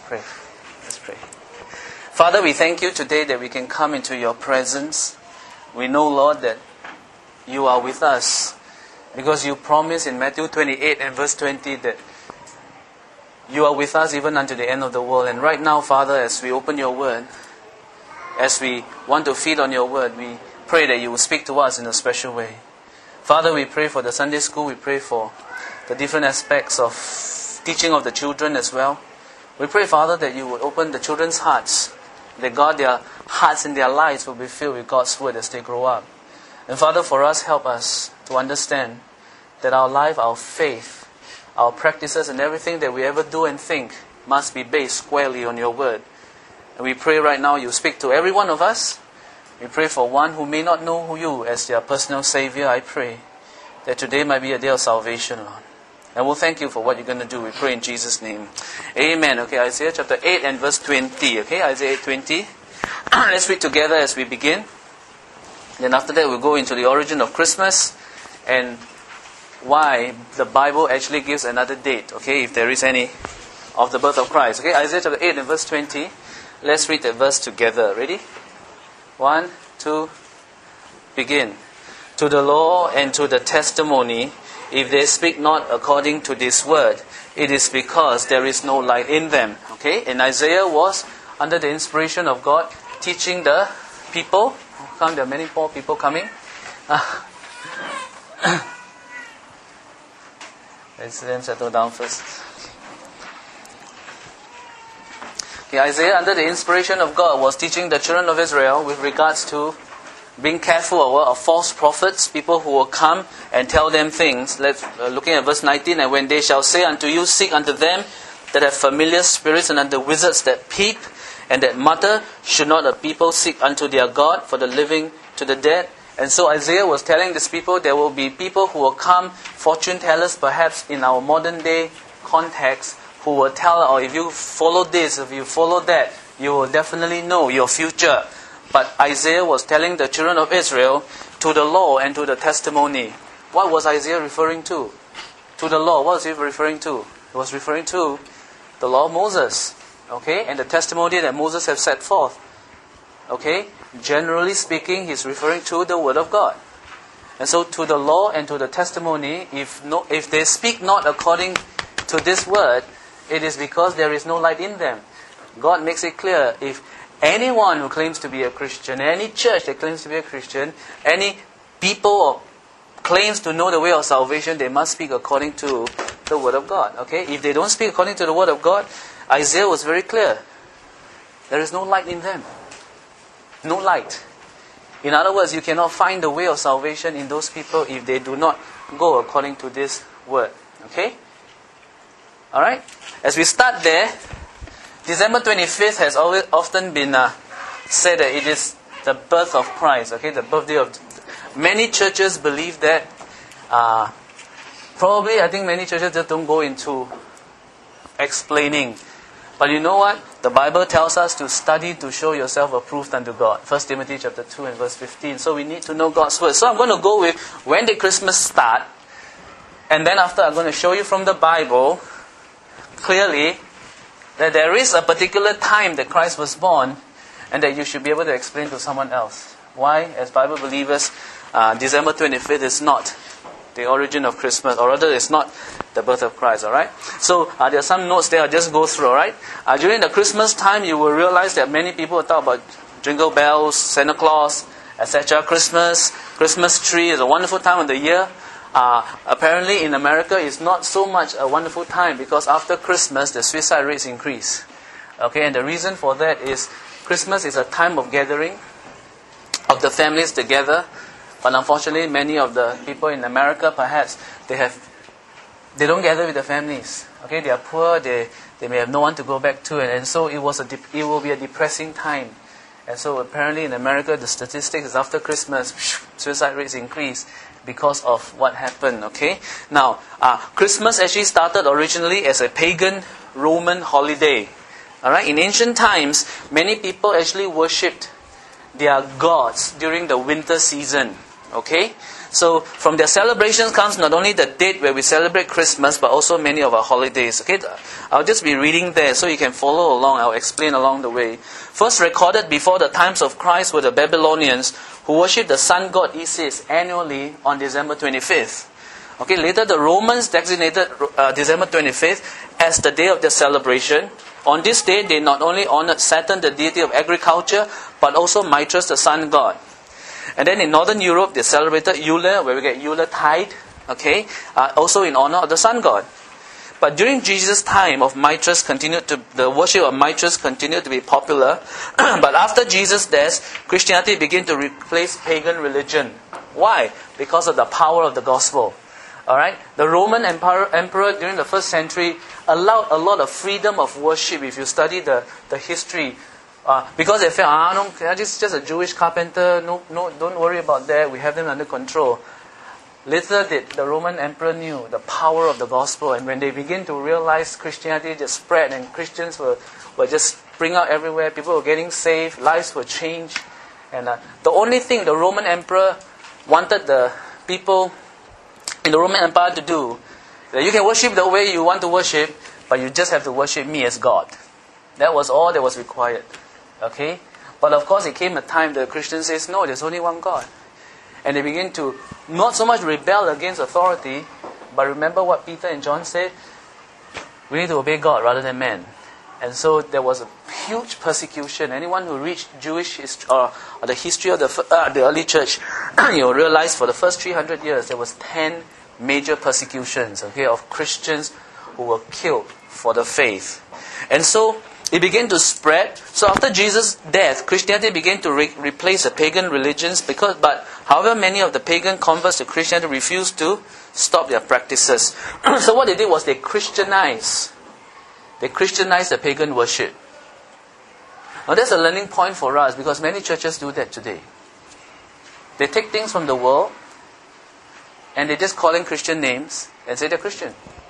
pray. Let's pray. Father, we thank you today that we can come into your presence. We know, Lord, that you are with us because you promised in Matthew 28 and verse 20 that you are with us even unto the end of the world. And right now, Father, as we open your word, as we want to feed on your word, we pray that you will speak to us in a special way. Father, we pray for the Sunday school. We pray for the different aspects of teaching of the children as well. We pray, Father, that you would open the children's hearts, that God, their hearts and their lives will be filled with God's word as they grow up. And Father, for us, help us to understand that our life, our faith, our practices and everything that we ever do and think must be based squarely on your word. And we pray right now you speak to every one of us. We pray for one who may not know you as their personal Savior. I pray that today might be a day of salvation, Lord. And we'll thank you for what you're going to do. We pray in Jesus' name. Amen. Okay, Isaiah chapter 8 and verse 20. Okay, Isaiah 8:20. Let's read together as we begin. Then after that we'll go into the origin of Christmas and why the Bible actually gives another date, okay, if there is any, of the birth of Christ. Okay, Isaiah chapter 8 and verse 20. Let's read that verse together. Ready? 1, 2, begin. To the law and to the testimony, if they speak not according to this word, it is because there is no light in them. Okay, and Isaiah was under the inspiration of God teaching the people. How come there are many poor people coming? Let's then settle down first. Okay, Isaiah, under the inspiration of God, was teaching the children of Israel with regards to being careful of false prophets, people who will come and tell them things. Looking at verse 19, and when they shall say unto you, seek unto them that have familiar spirits, and unto wizards that peep and that mutter, should not a people seek unto their God for the living to the dead? And so Isaiah was telling these people there will be people who will come, fortune tellers perhaps in our modern day context, who will tell, or if you follow this, if you follow that, you will definitely know your future. But Isaiah was telling the children of Israel to the law and to the testimony. What was Isaiah referring to? To the law. What was he referring to? He was referring to the law of Moses. Okay? And the testimony that Moses has set forth. Okay? Generally speaking, he's referring to the word of God. And so to the law and to the testimony, if they speak not according to this word, it is because there is no light in them. God makes it clear, if anyone who claims to be a Christian, any church that claims to be a Christian, any people or claims to know the way of salvation, they must speak according to the word of God. Okay? If they don't speak according to the word of God, Isaiah was very clear. There is no light in them. No light. In other words, you cannot find the way of salvation in those people if they do not go according to this word. Okay? Alright? As we start there, December 25th has often been said that it is the birth of Christ. Okay? The birthday of... Many churches believe that. Probably, I think many churches just don't go into explaining. But you know what? The Bible tells us to study to show yourself approved unto God. 1 Timothy chapter 2 and verse 15. So we need to know God's word. So I'm going to go with when did Christmas start? And then after I'm going to show you from the Bible clearly that there is a particular time that Christ was born and that you should be able to explain to someone else. Why? As Bible believers, December 25th is not the origin of Christmas, or rather it's not the birth of Christ, alright? So there are some notes there, I'll just go through, alright? During the Christmas time, you will realize that many people talk about jingle bells, Santa Claus, etc. Christmas tree is a wonderful time of the year. Apparently in America it's not so much a wonderful time because after Christmas the suicide rates increase. Okay, and the reason for that is Christmas is a time of gathering of the families together. But unfortunately, many of the people in America, perhaps, they don't gather with their families. Okay, they are poor, they may have no one to go back to, and so it will be a depressing time. And so apparently in America, the statistics is after Christmas, suicide rates increase because of what happened. Okay, now Christmas actually started originally as a pagan Roman holiday. All right, in ancient times, many people actually worshipped their gods during the winter season. Okay, So from their celebrations comes not only the date where we celebrate Christmas, but also many of our holidays. Okay, I'll just be reading there so you can follow along. I'll explain along the way. First recorded before the times of Christ were the Babylonians, who worshipped the sun god Isis annually on December 25th. Okay, later the Romans designated December 25th as the day of their celebration. On this day, they not only honored Saturn, the deity of agriculture, but also Mithras, the sun god. And then in Northern Europe, they celebrated Yule, where we get Yule tide, okay, also in honor of the sun god. But during Jesus' time of Mithras, the worship of Mithras continued to be popular. But after Jesus' death, Christianity began to replace pagan religion. Why? Because of the power of the gospel. Alright, the Roman emperor during the first century allowed a lot of freedom of worship. If you study the history, because they felt, this is just a Jewish carpenter. No, don't worry about that. We have them under control. Little did the Roman emperor knew the power of the gospel, and when they began to realize Christianity just spread and Christians were just spring out everywhere, people were getting saved, lives were changed, and the only thing the Roman emperor wanted the people in the Roman Empire to do, that you can worship the way you want to worship, but you just have to worship me as God. That was all that was required. Okay? But of course, it came a time the Christians says, no, there's only one God. And they begin to not so much rebel against authority, but remember what Peter and John said? We need to obey God rather than man. And so there was a huge persecution. Anyone who reached Jewish or the history of the early church, you'll realize for the first 300 years there was 10 major persecutions, okay, of Christians who were killed for the faith. And so it began to spread. So after Jesus' death, Christianity began to replace the pagan religions, but however many of the pagan converts to Christianity refused to stop their practices. So what they did was they Christianized the pagan worship. Now that's a learning point for us, because many churches do that today. They take things from the world and they just call in Christian names and say they're Christian.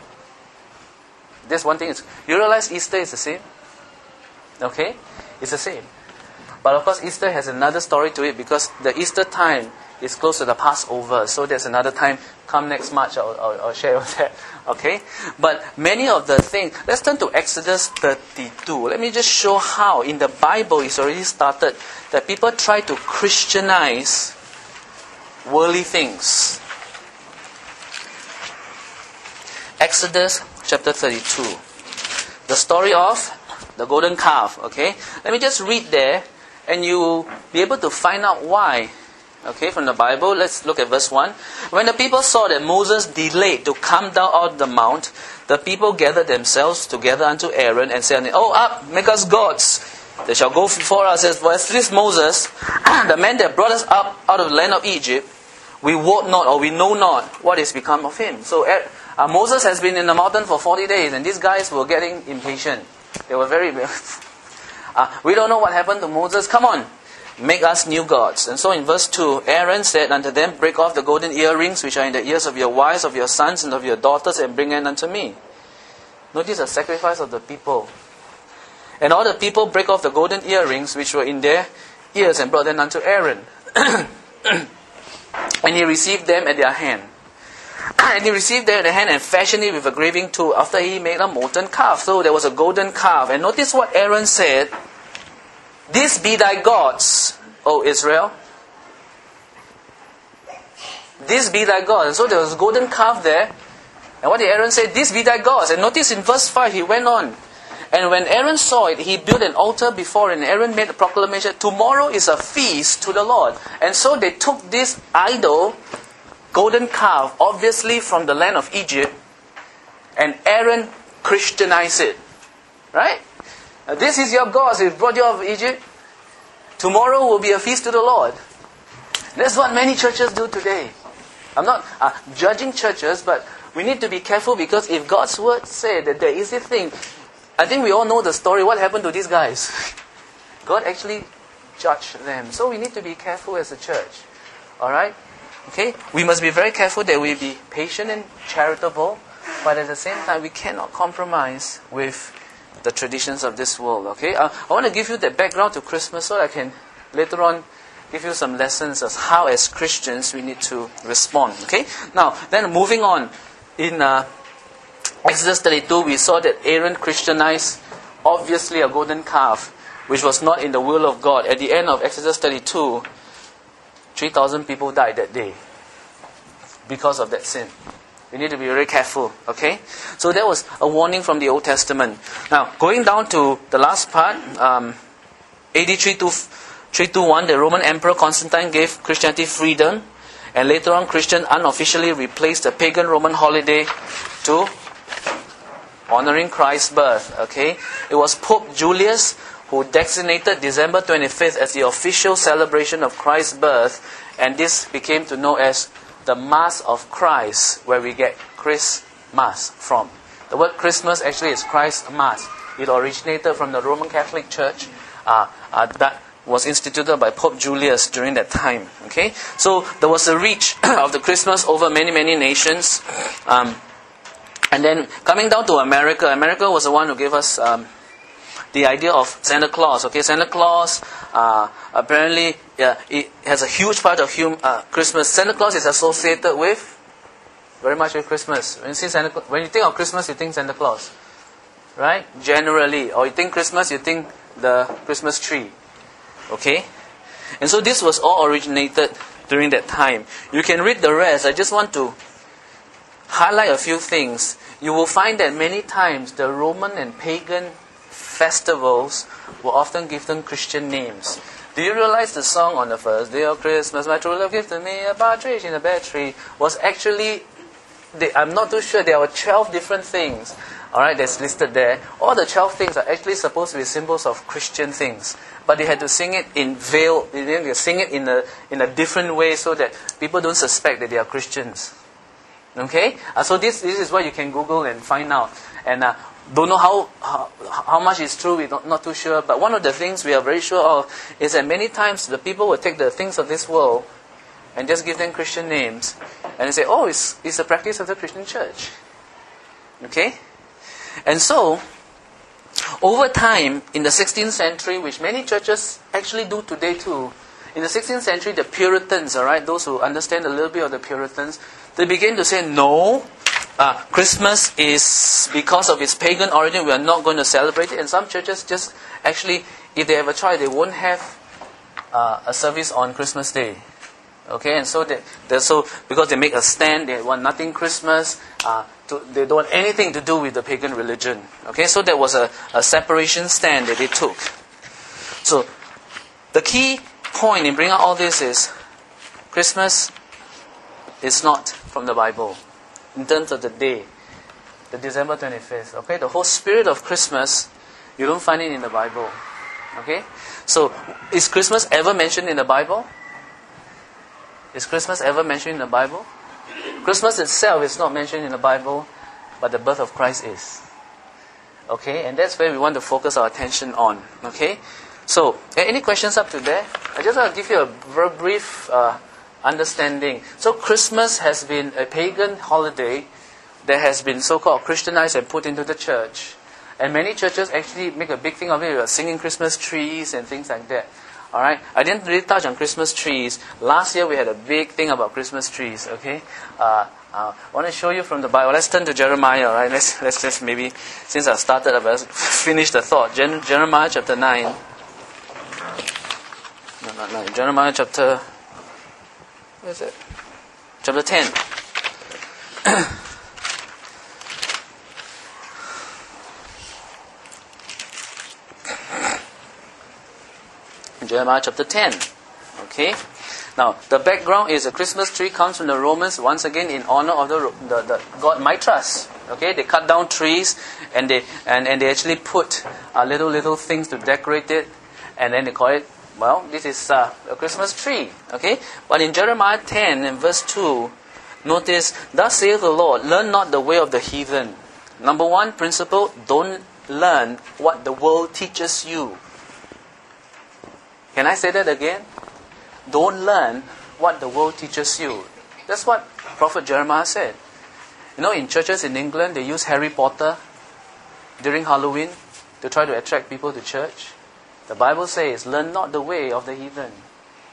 That's one thing. You realize Easter is the same? Okay? It's the same. But of course Easter has another story to it, because the Easter time is close to the Passover. So there's another time. Come next March, I'll share with that. Okay? But many of the things, let's turn to Exodus 32. Let me just show how in the Bible it's already started that people try to Christianize worldly things. Exodus chapter 32. The story of the golden calf. Okay? Let me just read there and you will be able to find out why. Okay, from the Bible, let's look at verse 1. When the people saw that Moses delayed to come down out of the mount, the people gathered themselves together unto Aaron and said, "Oh, up, make us gods. They shall go before us as this Moses, the man that brought us up out of the land of Egypt. We wot not, or we know not what is become of him." So Moses has been in the mountain for 40 days, and these guys were getting impatient. They were very... we don't know what happened to Moses. Come on. Make us new gods. And so in verse 2, Aaron said unto them, "Break off the golden earrings which are in the ears of your wives, of your sons, and of your daughters, and bring them unto me." Notice the sacrifice of the people. And all the people break off the golden earrings which were in their ears, and brought them unto Aaron. And he received them at their hand. And he received them at their hand and fashioned it with a graving tool. After he made a molten calf. So there was a golden calf. And notice what Aaron said. "These be thy gods, O Israel." These be thy gods. And so there was a golden calf there. And what did Aaron say? "These be thy gods." And notice in verse 5, he went on. "And when Aaron saw it, he built an altar before it. And Aaron made a proclamation, 'Tomorrow is a feast to the Lord.'" And so they took this idol, golden calf, obviously from the land of Egypt, and Aaron Christianized it. Right? "This is your gods, we brought you out of Egypt. Tomorrow will be a feast to the Lord." That's what many churches do today. I'm not judging churches, but we need to be careful, because if God's word said that there is a thing, I think we all know the story. What happened to these guys? God actually judged them. So we need to be careful as a church. Alright? Okay? We must be very careful that we be patient and charitable, but at the same time we cannot compromise with the traditions of this world. Okay, I want to give you the background to Christmas so I can later on give you some lessons of how as Christians we need to respond. Okay? Now, then moving on, in Exodus 32 we saw that Aaron Christianized obviously a golden calf, which was not in the will of God. At the end of Exodus 32, 3,000 people died that day because of that sin. We need to be very careful, okay? So that was a warning from the Old Testament. Now, going down to the last part, AD 321, the Roman Emperor Constantine gave Christianity freedom, and later on Christian unofficially replaced the pagan Roman holiday to honoring Christ's birth, okay? It was Pope Julius who designated December 25th as the official celebration of Christ's birth, and this became to know as the Mass of Christ, where we get Christmas from. The word Christmas actually is Christ's Mass. It originated from the Roman Catholic Church that was instituted by Pope Julius during that time. Okay, so there was a reach of the Christmas over many nations, and then coming down to America. America was the one who gave us the idea of Santa Claus. Okay, Santa Claus apparently it has a huge part of Christmas. Santa Claus is associated with very much with Christmas. When you think of Christmas, you think Santa Claus, right? Generally, or you think Christmas, you think the Christmas tree. Okay, and so this was all originated during that time. You can read the rest. I just want to highlight a few things. You will find that many times the Roman and pagan festivals will often give them Christian names. Do you realize the song on the first day of Christmas, my true love gifted me a partridge in a pear tree, was actually, I'm not too sure, there were 12 different things, alright, that's listed there. All the 12 things are actually supposed to be symbols of Christian things, but they had to sing it in veil, they sing it in a different way so that people don't suspect that they are Christians. Okay? So this is what you can Google and find out. And don't know how much is true, we're not too sure. But one of the things we are very sure of is that many times the people will take the things of this world and just give them Christian names. And they say, oh, it's a practice of the Christian church. Okay? And so, over time, in the 16th century, which many churches actually do today too, in the 16th century, the Puritans, alright, those who understand a little bit of the Puritans, they begin to say, no, Christmas is, because of its pagan origin, we are not going to celebrate it. And some churches just, actually, if they have a choice, they won't have a service on Christmas Day. Okay, and so because they make a stand, they want nothing Christmas, they don't want anything to do with the pagan religion. Okay, so there was a separation stand that they took. So, the key point in bringing out all this is, Christmas is not from the Bible. In terms of the day, the December 25th, okay? The whole spirit of Christmas, you don't find it in the Bible, okay? So, is Christmas ever mentioned in the Bible? Is Christmas ever mentioned in the Bible? Christmas itself is not mentioned in the Bible, but the birth of Christ is. Okay? And that's where we want to focus our attention on, okay? So, any questions up to there? I just want to give you a very brief understanding. So Christmas has been a pagan holiday that has been so-called Christianized and put into the church. And many churches actually make a big thing of it, singing Christmas trees and things like that. Alright, I didn't really touch on Christmas trees. Last year we had a big thing about Christmas trees, okay? I want to show you from the Bible. Let's turn to Jeremiah, alright? Let's just maybe, since I started, I'll finish the thought. Jeremiah chapter 9. No, not 9. Jeremiah chapter... Where is it? Chapter 10. Jeremiah chapter 10. Okay. Now, the background is a Christmas tree comes from the Romans, once again in honor of the god Mithras. Okay, they cut down trees and they actually put little things to decorate it, and then they call it, well, this is a Christmas tree. Okay, but in Jeremiah 10 and verse 2, notice, thus saith the Lord, learn not the way of the heathen. Number one principle, don't learn what the world teaches you. Can I say that again? Don't learn what the world teaches you. That's what Prophet Jeremiah said. You know, in churches in England, they use Harry Potter during Halloween to try to attract people to church. The Bible says, learn not the way of the heathen.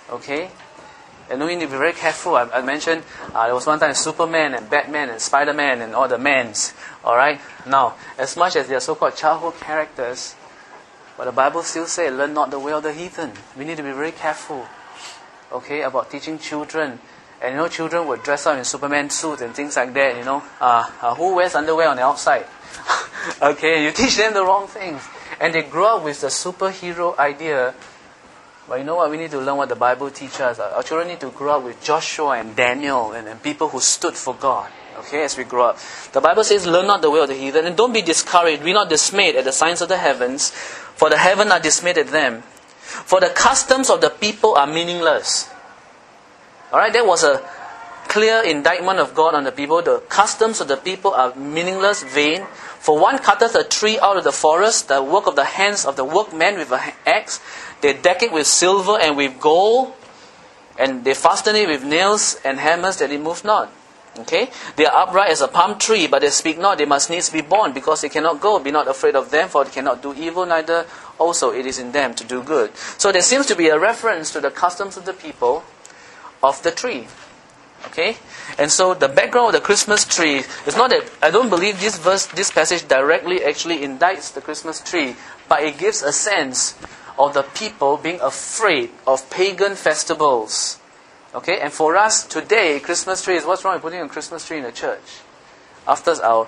Okay? And we need to be very careful. I mentioned there was one time Superman and Batman and Spider-Man and all the mans. Alright? Now, as much as they are so-called childhood characters, but the Bible still says, learn not the way of the heathen. We need to be very careful, okay, about teaching children. And children would dress up in Superman suits and things like that, who wears underwear on the outside? Okay, you teach them the wrong things. And they grow up with the superhero idea. But you know what? We need to learn what the Bible teaches us. Our children need to grow up with Joshua and Daniel and people who stood for God. Okay, as we grow up. The Bible says, learn not the way of the heathen. And don't be discouraged. Be not dismayed at the signs of the heavens. For the heaven are dismayed at them. For the customs of the people are meaningless. Alright, that was a clear indictment of God on the people. The customs of the people are meaningless, vain. For one cutteth a tree out of the forest, the work of the hands of the workman with an axe. They deck it with silver and with gold, and they fasten it with nails and hammers that it move not. Okay? They are upright as a palm tree, but they speak not. They must needs be born, because they cannot go. Be not afraid of them, for they cannot do evil, neither also it is in them to do good. So there seems to be a reference to the customs of the people of the tree. Okay? And so the background of the Christmas tree is not that, I don't believe this passage directly actually indicts the Christmas tree, but it gives a sense of the people being afraid of pagan festivals. Okay? And for us today, Christmas tree is, what's wrong with putting a Christmas tree in the church? After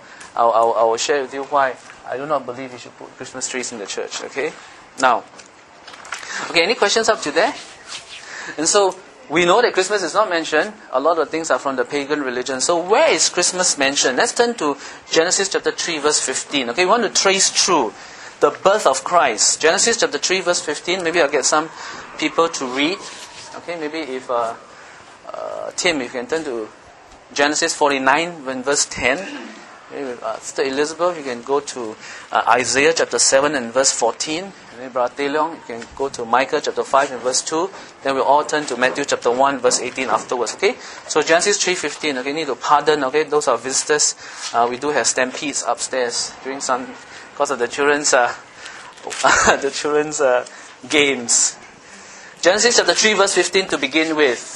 I will share with you why I do not believe you should put Christmas trees in the church. Okay? Now, okay, any questions up to there? And so, we know that Christmas is not mentioned. A lot of things are from the pagan religion. So where is Christmas mentioned? Let's turn to Genesis chapter 3 verse 15. Okay, we want to trace through the birth of Christ. Genesis chapter 3 verse 15. Maybe I'll get some people to read. Okay, maybe if Tim, if you can turn to Genesis 49 verse 10. Maybe Sister Elizabeth, you can go to Isaiah chapter 7 and verse 14. Maybe Brother Teh Leong, you can go to Micah chapter 5 and verse 2. Then we'll all turn to Matthew chapter 1 verse 18 afterwards. Okay? So Genesis 3:15. Okay, need to pardon. Okay, those are visitors. We do have stampedes upstairs during some, because of the children's games. Genesis chapter 3 verse 15 to begin with.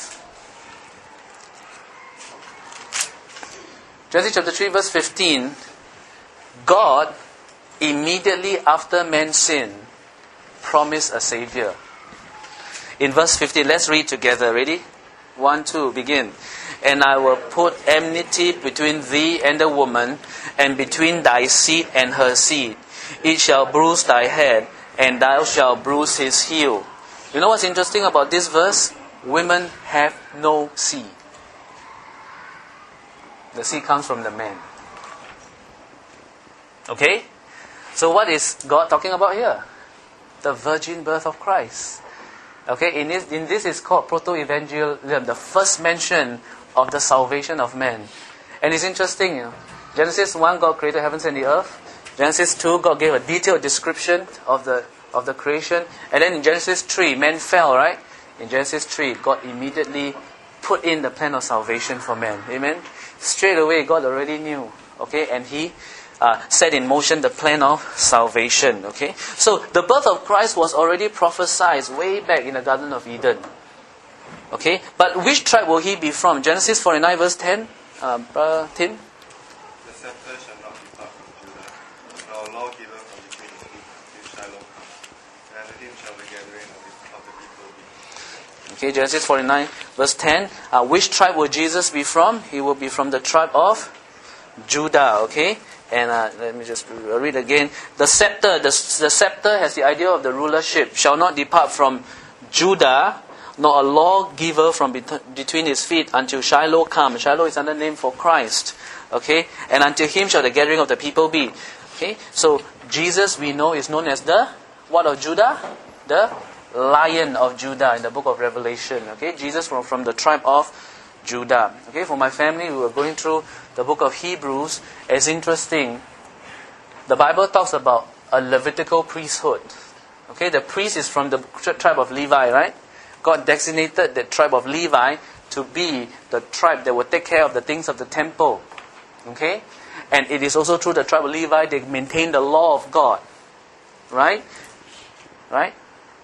Genesis chapter 3 verse 15. God, immediately after man's sin, promised a Savior. In verse 15, let's read together. Ready? 1, 2, begin. And I will put enmity between thee and the woman, and between thy seed and her seed. It shall bruise thy head, and thou shalt bruise his heel. You know what's interesting about this verse? Women have no seed. The seed comes from the man. Okay? So what is God talking about here? The virgin birth of Christ. Okay, in this is called proto-evangelium, the first mention of the salvation of man. And it's interesting, Genesis 1, God created heavens and the earth. Genesis 2, God gave a detailed description of the creation. And then in Genesis 3, man fell, right? In Genesis 3, God immediately put in the plan of salvation for man. Amen? Straight away, God already knew. Okay, and He set in motion the plan of salvation. Okay, so the birth of Christ was already prophesied way back in the Garden of Eden. Okay, but which tribe will He be from? Genesis 49 verse 10. Tim? The scepter shall not depart from Judah, nor lawgiver from between his feet until Shiloh come, and with him shall the gathering of the people be. Okay, Genesis 49 verse 10. Which tribe will Jesus be from? He will be from the tribe of Judah. Okay. And let me just read again. The scepter has the idea of the rulership. Shall not depart from Judah, nor a lawgiver from between his feet until Shiloh come. Shiloh is another name for Christ. Okay? And until him shall the gathering of the people be. Okay? So Jesus, we know, is known as the what of Judah? The Lion of Judah in the book of Revelation. Okay? Jesus from the tribe of Judah. Okay, for my family, we were going through the book of Hebrews. It's interesting. The Bible talks about a Levitical priesthood. Okay, the priest is from the tribe of Levi, right? God designated the tribe of Levi to be the tribe that will take care of the things of the temple. Okay? And it is also through the tribe of Levi they maintain the law of God. Right? Right?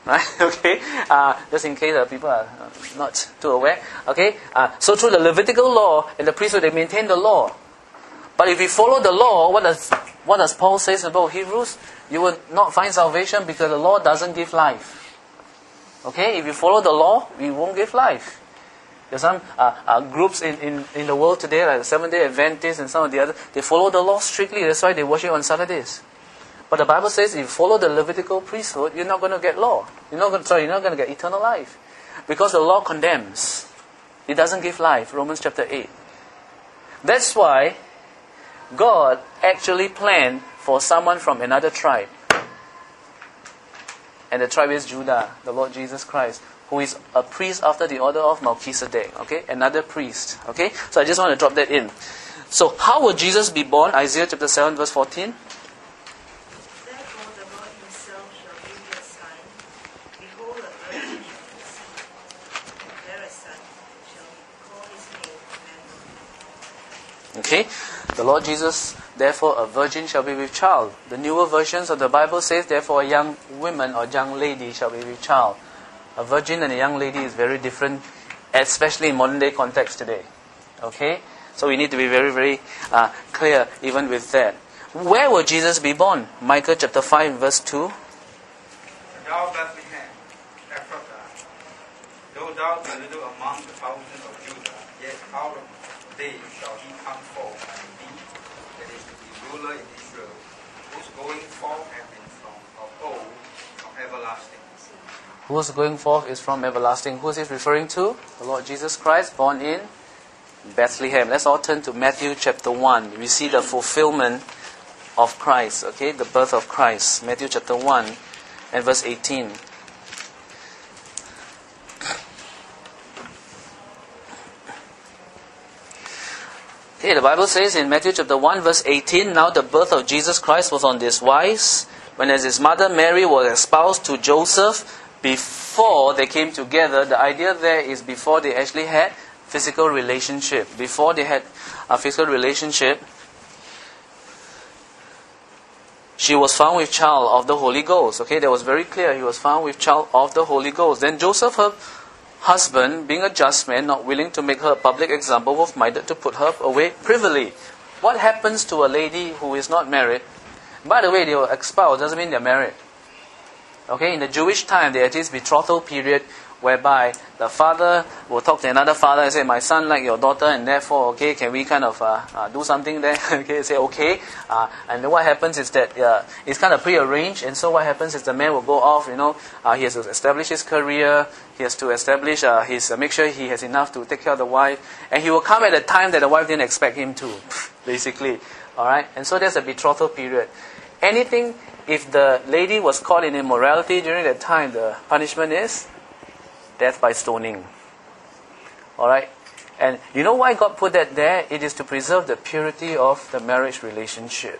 Right? Okay. Just in case people are not too aware. Okay. So through the Levitical law and the priesthood, they maintain the law. But if we follow the law, what does Paul say about Hebrews? You will not find salvation because the law doesn't give life. Okay. If you follow the law, we won't give life. There's some groups in the world today, like the Seventh-day Adventists and some of the others, they follow the law strictly. That's why they worship on Saturdays. But the Bible says if you follow the Levitical priesthood, you're not going to get law. You're not going to get eternal life. Because the law condemns. It doesn't give life. Romans chapter 8. That's why God actually planned for someone from another tribe. And the tribe is Judah, the Lord Jesus Christ, who is a priest after the order of Melchizedek. Okay, another priest. Okay, so I just want to drop that in. So how will Jesus be born? Isaiah chapter 7 verse 14. Therefore the Lord himself shall give you a sign. Behold, a virgin shall conceive, and bear a son, and shall call his name Emmanuel. Okay, the Lord Jesus, therefore a virgin shall be with child. The newer versions of the Bible says, therefore a young woman or young lady shall be with child. A virgin and a young lady is very different, especially in modern day context today. Okay, so we need to be very, very clear even with that. Where will Jesus be born? Micah chapter 5 verse 2. And thou Bethlehem, Ephrathah, though thou be little among the thousands of Judah, yet out of thee shall he come forth, and be that is to be ruler in Israel, whose going forth hath been from of old, from everlasting. Whose going forth is from everlasting. Who is it referring to? The Lord Jesus Christ, born in Bethlehem. Let's all turn to Matthew chapter 1. We see the fulfillment of Christ. Okay, the birth of Christ. Matthew chapter 1 and verse 18. Okay, the Bible says in Matthew chapter 1 verse 18, now the birth of Jesus Christ was on this wise, when as his mother Mary was espoused to Joseph, before they came together. The idea there is before they actually had physical relationship. Before they had a physical relationship, she was found with child of the Holy Ghost. Okay, that was very clear. He was found with child of the Holy Ghost. Then Joseph, her husband, being a just man, not willing to make her a public example, was minded to put her away privily. What happens to a lady who is not married? By the way, they were espoused. Doesn't mean they're married. Okay, in the Jewish time, there is this betrothal period whereby the father will talk to another father and say, my son like your daughter, and therefore, okay, can we kind of do something there? Okay, say okay. And then what happens is that it's kind of prearranged, and so what happens is the man will go off, he has to establish his career, he has to establish make sure he has enough to take care of the wife, and he will come at a time that the wife didn't expect him to, basically. Alright, and so there's a betrothal period. Anything, if the lady was caught in immorality during that time, the punishment is death by stoning. Alright? And you know why God put that there? It is to preserve the purity of the marriage relationship.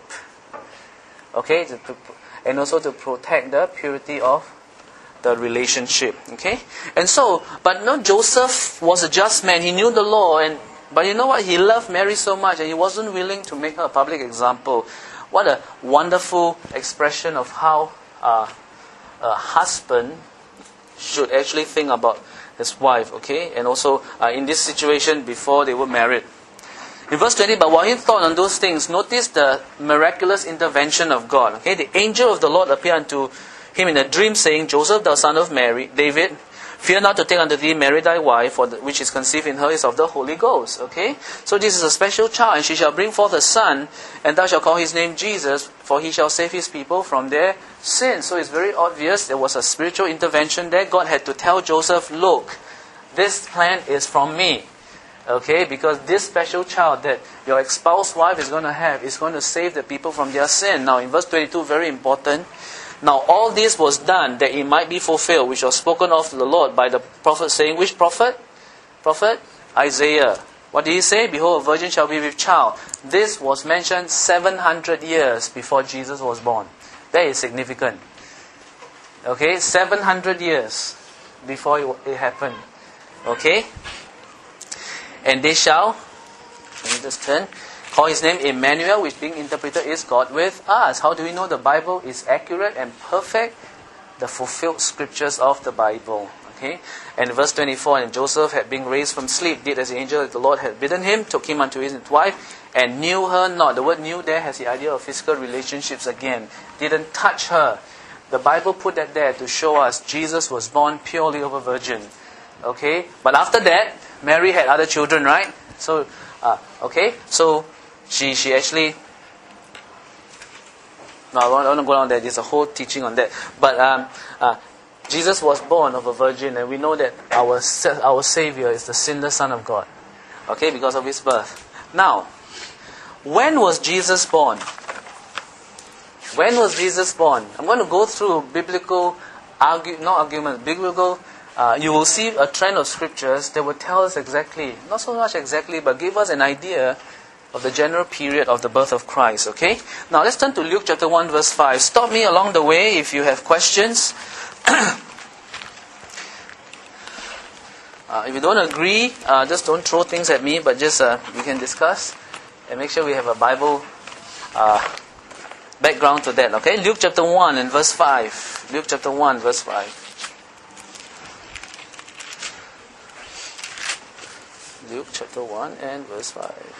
Okay? And also to protect the purity of the relationship. Okay? And so, but no, Joseph was a just man. He knew the law. But you know what? He loved Mary so much and he wasn't willing to make her a public example. What a wonderful expression of how a husband should actually think about his wife, okay? And also in this situation before they were married. In verse 20, but while he thought on those things, notice the miraculous intervention of God. Okay, the angel of the Lord appeared unto him in a dream, saying, Joseph, thou son of Mary, David, fear not to take unto thee Mary thy wife, for which is conceived in her is of the Holy Ghost. Okay? So this is a special child, and she shall bring forth a son, and thou shalt call his name Jesus, for he shall save his people from their sins. So it's very obvious there was a spiritual intervention there. God had to tell Joseph, look, this plan is from me. Okay? Because this special child that your espoused wife is going to have is going to save the people from their sin. Now in verse 22, very important. Now all this was done that it might be fulfilled, which was spoken of to the Lord by the prophet, saying, which prophet? Prophet Isaiah. What did he say? Behold, a virgin shall be with child. This was mentioned 700 years before Jesus was born. That is significant. Okay, 700 years before it happened. Okay? And they shall, let me just turn, call his name Emmanuel, which being interpreted is God with us. How do we know the Bible is accurate and perfect? the fulfilled scriptures of the Bible. Okay? And verse 24, and Joseph had been raised from sleep, did as the angel of the Lord had bidden him, took him unto his wife, and knew her not. The word knew there has the idea of physical relationships again. Didn't touch her. The Bible put that there to show us Jesus was born purely of a virgin. Okay? But after that, Mary had other children, right? So, so she actually... No, I want to go on there. There's a whole teaching on that. But Jesus was born of a virgin, and we know that our Savior is the sinless Son of God. Okay, because of His birth. Now, when was Jesus born? When was Jesus born? I'm going to go through biblical biblical. You will see a trend of scriptures that will tell us exactly, not so much exactly, but give us an idea of the general period of the birth of Christ. Okay? Now let's turn to Luke chapter 1 verse 5. Stop me along the way if you have questions. If you don't agree, just don't throw things at me, but just we can discuss and make sure we have a Bible background to that. Okay? Luke chapter 1 and verse 5. Luke chapter 1 verse 5. Luke chapter 1 and verse 5.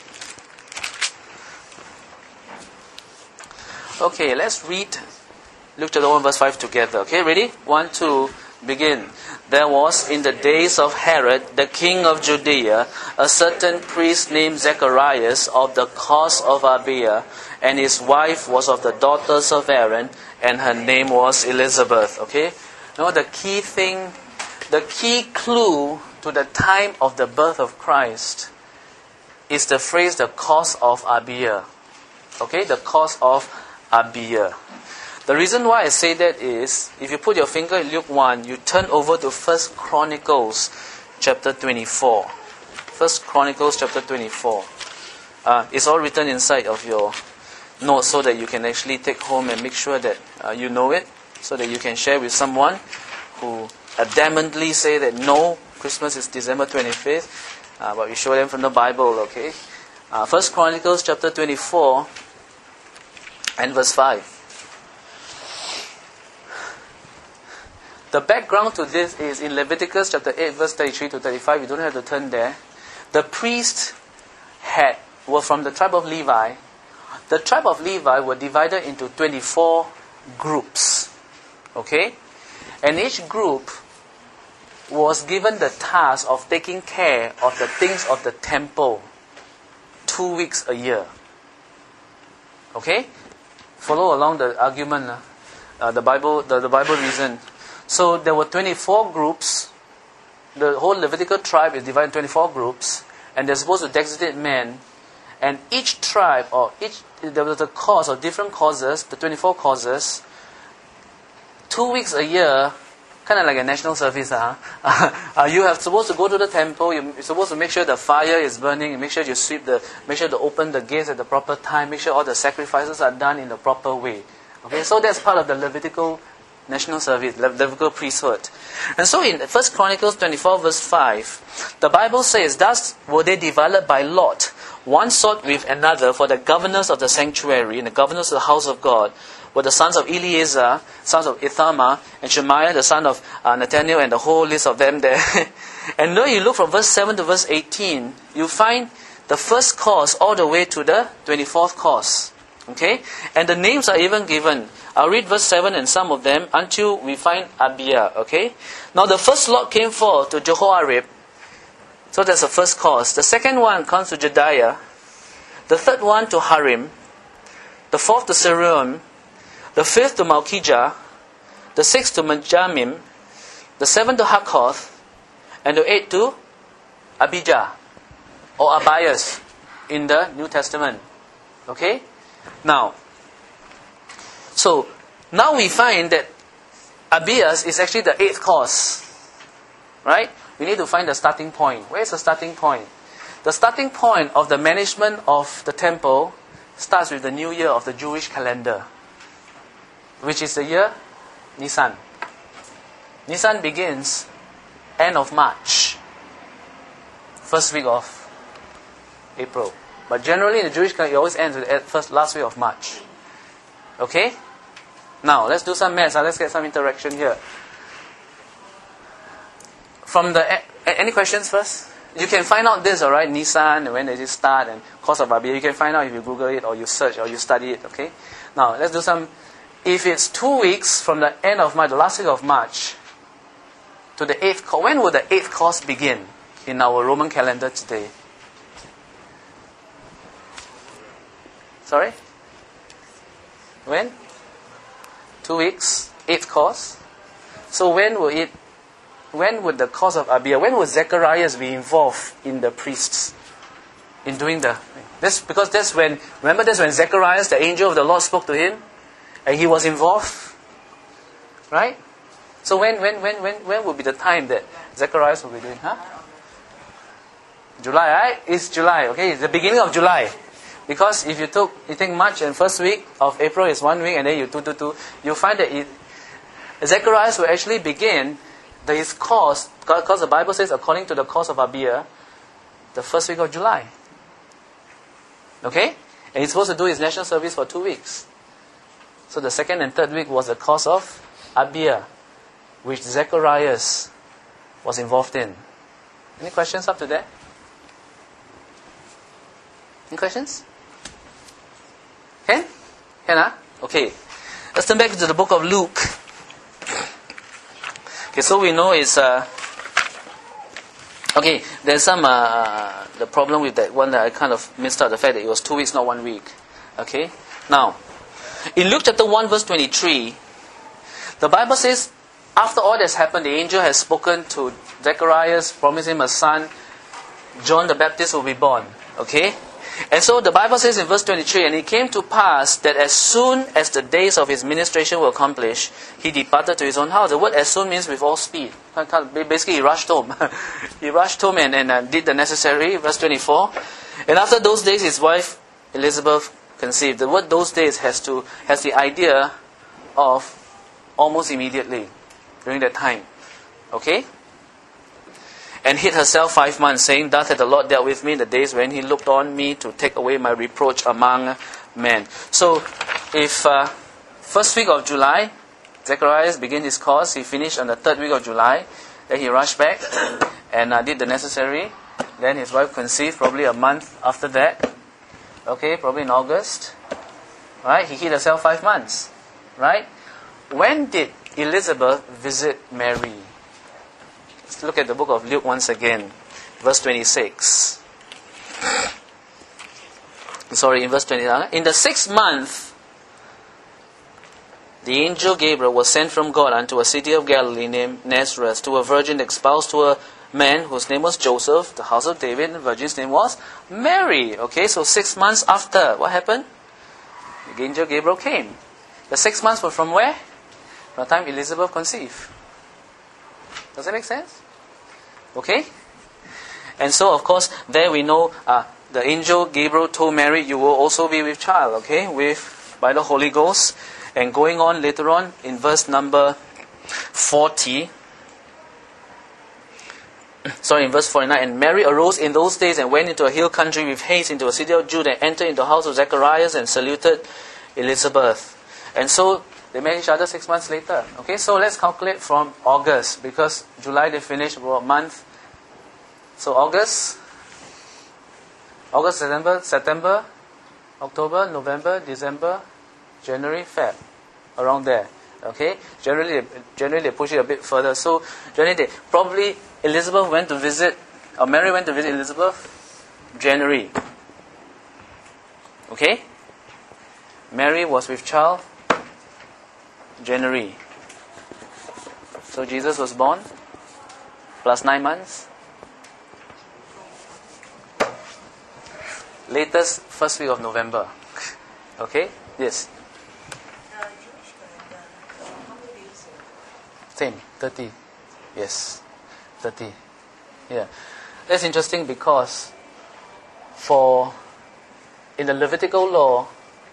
Okay, let's read Luke chapter 1 verse 5 together. Okay, ready? 1, 2, begin. There was in the days of Herod, the king of Judea, a certain priest named Zacharias of the course of Abia, and his wife was of the daughters of Aaron, and her name was Elizabeth. Okay? Now the key thing, the key clue to the time of the birth of Christ is the phrase, the course of Abia. Okay? The course of Abia. The reason why I say that is, if you put your finger in Luke 1, you turn over to 1 Chronicles chapter 24. 1 Chronicles chapter 24. It's all written inside of your notes so that you can actually take home and make sure that you know it, so that you can share with someone who adamantly say that no, Christmas is December 25th, but we show them from the Bible, okay? 1 Chronicles chapter 24 and verse 5. The background to this is in Leviticus chapter 8 verse 33 to 35. You don't have to turn there. The priests were from the tribe of Levi. The tribe of Levi were divided into 24 groups. Okay? And each group was given the task of taking care of the things of the temple 2 weeks a year. Okay? Follow along the argument, the Bible reason. So there were 24 groups. The whole Levitical tribe is divided into 24 groups, and they're supposed to designate men. And each tribe, there was a cause or different causes, the 24 causes. 2 weeks a year, kind of like a national service. You are supposed to go to the temple. You're supposed to make sure the fire is burning. Make sure you make sure to open the gates at the proper time. Make sure all the sacrifices are done in the proper way. Okay, so that's part of the Levitical national service, Levitical priesthood. And so in 1 Chronicles 24 verse 5, the Bible says, thus were they divided by lot, one sought with another for the governors of the sanctuary and the governors of the house of God, were the sons of Eleazar, sons of Ithamar, and Shemaiah, the son of Nathaniel, and the whole list of them there. And when you look from verse 7 to verse 18, you find the first cause all the way to the 24th cause. Okay? And the names are even given. I'll read verse 7 and some of them until we find Abia. Okay? Now the first lot came forth to Jehoiarib. So that's the first cause. The second one comes to Jedaiah. The third one to Harim. The fourth to Seruim. The fifth to Malchijah. The sixth to Benjamin. The seventh to Hakkoth. And the eighth to Abijah. Or Abias in the New Testament. Okay? Now we find that Abias is actually the eighth cause. Right? We need to find the starting point. Where is the starting point? The starting point of the management of the temple starts with the new year of the Jewish calendar, which is the year Nisan. Nisan begins end of March, first week of April. But generally in the Jewish calendar, it always ends with the last week of March. Okay? Now, let's do some maths. Let's get some interaction here. From the any questions first? You can find out this, alright? Nisan, when did it start, and cause of Abia. You can find out if you Google it, or you search, or you study it, okay? Now, let's do some. If it's 2 weeks from the end of March, the last week of March, to the 8th course, when will the 8th course begin in our Roman calendar today? Sorry? When? 2 weeks, 8th course. So when would the course of Abia, when would Zacharias be involved in the priests? In doing because that's when Zacharias, the angel of the Lord, spoke to him, and he was involved. Right? So when would be the time that Zacharias will be doing? July, right? It's July, okay? It's the beginning of July. Because if you take March and first week of April is 1 week, and then you do, you'll find that Zacharias will actually begin his course, because the Bible says according to the course of Abia, the first week of July. Okay? And he's supposed to do his national service for 2 weeks. So the second and third week was the course of Abia, which Zacharias was involved in. Any questions up to that? Any questions? Can? Okay. Let's turn back to the book of Luke. Okay, so we know it's okay. There's some the problem with that one that I kind of missed out, the fact that it was 2 weeks, not 1 week. Okay. Now, in Luke chapter 1 verse 23, the Bible says, after all that's happened, the angel has spoken to Zacharias, promised him a son. John the Baptist will be born. Okay. And so the Bible says in verse 23, and it came to pass that as soon as the days of his ministration were accomplished, he departed to his own house. The word as soon means with all speed. Basically, he rushed home. He rushed home and did the necessary. Verse 24. And after those days, his wife Elizabeth conceived. The word those days has the idea of almost immediately, during that time. Okay? And hid herself 5 months, saying, thus had the Lord dealt with me in the days when he looked on me to take away my reproach among men. So, if first week of July, Zacharias began his course, he finished on the third week of July, then he rushed back and did the necessary. Then his wife conceived probably a month after that. Okay, probably in August. Right? He hid herself 5 months. Right? When did Elizabeth visit Mary? Let's look at the book of Luke once again. Verse 26. In verse 29. In the 6th month, the angel Gabriel was sent from God unto a city of Galilee named Nazareth, to a virgin espoused to a man whose name was Joseph, the house of David, and the virgin's name was Mary. Okay, so 6 months after, what happened? The angel Gabriel came. The 6 months were from where? From the time Elizabeth conceived. Does that make sense? Okay? And so, of course, there we know the angel Gabriel told Mary, you will also be with child, okay? By the Holy Ghost. And going on later on, in verse number 40, in verse 49, and Mary arose in those days and went into a hill country with haste into a city of Judah, and entered into the house of Zacharias and saluted Elizabeth. And so, they met each other 6 months later. Okay, so let's calculate from August, because July they finished about a month. So August, September, October, November, December, January, Feb, around there. Okay, generally they push it a bit further. So generally probably Elizabeth went to visit, or Mary went to visit Elizabeth, January. Okay, Mary was with child January. So Jesus was born plus 9 months. Latest first week of November. Okay? Yes. Jewish calendar, how many days? Same, 30. Yes. 30. Yeah. That's interesting because in the Levitical law,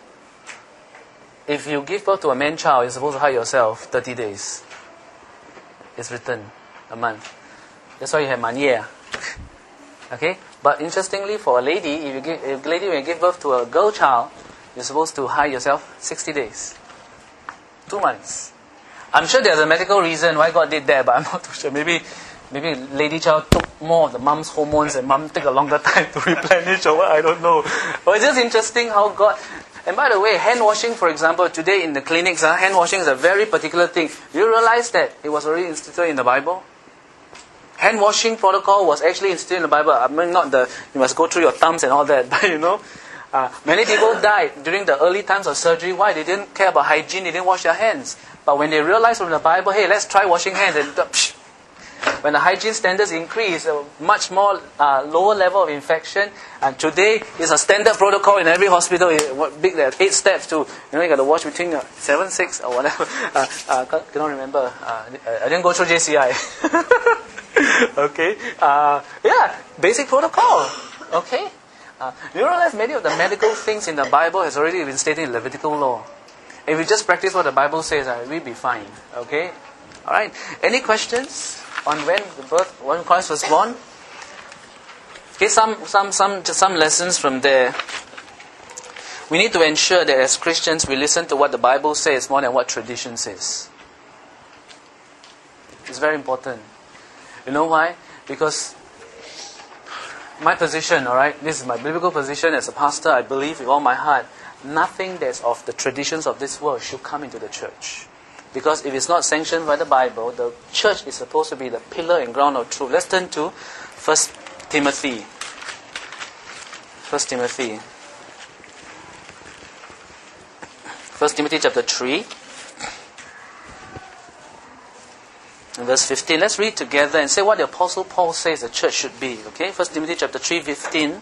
if you give birth to a man child, you're supposed to hide yourself 30 days. It's written, a month. That's why you have manye. Okay? But interestingly, for a lady, if when you give birth to a girl child, you're supposed to hide yourself 60 days. 2 months. I'm sure there's a medical reason why God did that, but I'm not too sure. Maybe lady child took more of the mom's hormones and mom took a longer time to replenish or what, I don't know. But it's just interesting how God... And by the way, hand washing, for example, today in the clinics, hand washing is a very particular thing. Do you realize that it was already instituted in the Bible? Hand washing protocol was actually instituted in the Bible. I mean, not the, you must go through your thumbs and all that, but you know, many people died during the early times of surgery. Why? They didn't care about hygiene, they didn't wash their hands. But when they realized from the Bible, hey, let's try washing hands, and when the hygiene standards increase, a much more lower level of infection, and today is a standard protocol in every hospital. Big, there are 8 steps to, you got to wash between 7, 6 or whatever. Cannot remember. I didn't go through JCI. Okay. Basic protocol. Okay. You realize many of the medical things in the Bible has already been stated in Levitical law. If we just practice what the Bible says, we'll be fine. Okay. All right. Any questions on when Christ was born? Okay, some lessons from there. We need to ensure that as Christians we listen to what the Bible says more than what tradition says. It's very important. You know why? Because my position, alright, this is my biblical position as a pastor, I believe with all my heart, nothing that's of the traditions of this world should come into the church. Because if it's not sanctioned by the Bible, the church is supposed to be the pillar and ground of truth. Let's turn to 1 Timothy. 1 Timothy. 1 Timothy chapter 3. Verse 15. Let's read together and say what the Apostle Paul says the church should be. Okay? 1 Timothy chapter 3, 15.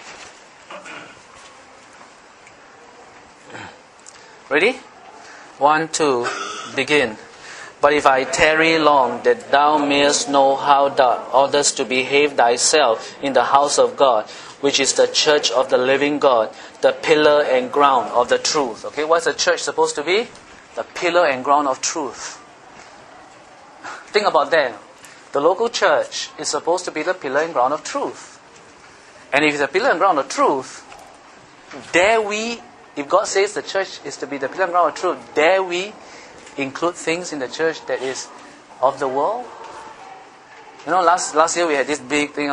Ready? 1, 2, begin. But if I tarry long, that thou mayest know how thou oughtest to behave thyself in the house of God, which is the church of the living God, the pillar and ground of the truth. Okay, what's the church supposed to be? The pillar and ground of truth. Think about that. The local church is supposed to be the pillar and ground of truth. And if it's the pillar and ground of truth, if God says the church is to be the pillar and ground of truth, dare we include things in the church that is of the world? You know, last year we had this big thing,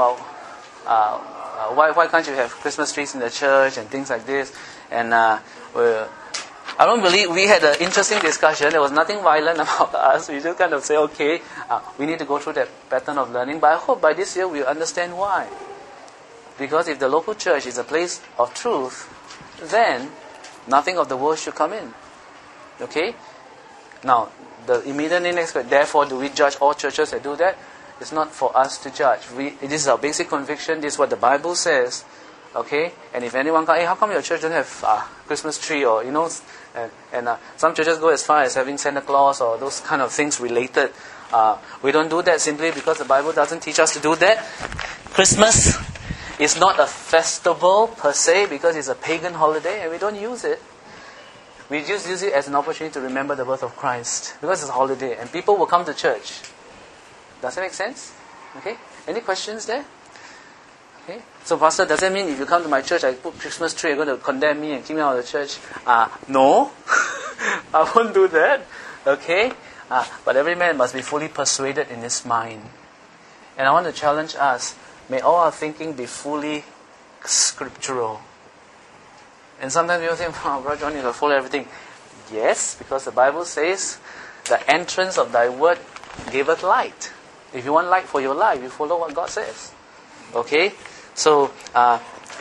why can't you have Christmas trees in the church and things like this? And I don't believe we had an interesting discussion. There was nothing violent about us. We just kind of say, okay, we need to go through that pattern of learning. But I hope by this year we'll understand why. Because if the local church is a place of truth, then nothing of the world should come in. Okay? Now, the immediate next question, therefore do we judge all churches that do that? It's not for us to judge. This is our basic conviction. This is what the Bible says. Okay? And if anyone comes, hey, how come your church don't have Christmas tree? Or, you know, and some churches go as far as having Santa Claus or those kind of things related. We don't do that simply because the Bible doesn't teach us to do that. Christmas is not a festival per se because it's a pagan holiday and we don't use it. We just use it as an opportunity to remember the birth of Christ because it's a holiday and people will come to church. Does that make sense? Okay? Any questions there? Okay? So, Pastor, does that mean if you come to my church, I put Christmas tree, you're going to condemn me and keep me out of the church? No. I won't do that. Okay? But every man must be fully persuaded in his mind. And I want to challenge us. May all our thinking be fully scriptural. And sometimes people think, Brother John, you have to follow everything. Yes, because the Bible says, the entrance of thy word giveth light. If you want light for your life, you follow what God says. Okay? So, I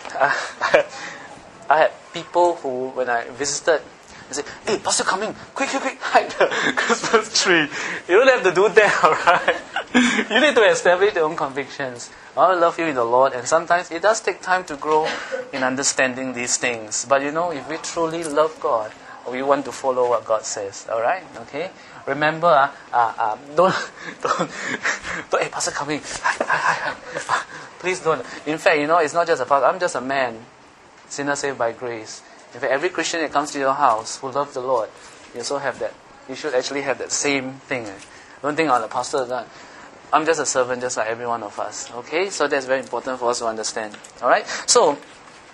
had people who, when I visited, they said, hey, Pastor coming, quick, hide the Christmas tree. You don't have to do that, alright? You need to establish your own convictions. I love you in the Lord, and sometimes it does take time to grow in understanding these things. But you know, if we truly love God, we want to follow what God says. Alright? Okay? Remember, don't, hey, Pastor coming, please don't. In fact, you know, it's not just a pastor, I'm just a man, sinner saved by grace. In fact, every Christian that comes to your house who loves the Lord, you also have that. You should actually have that same thing. Don't think, the pastor is not. I'm just a servant, just like every one of us. Okay? So that's very important for us to understand. Alright? So,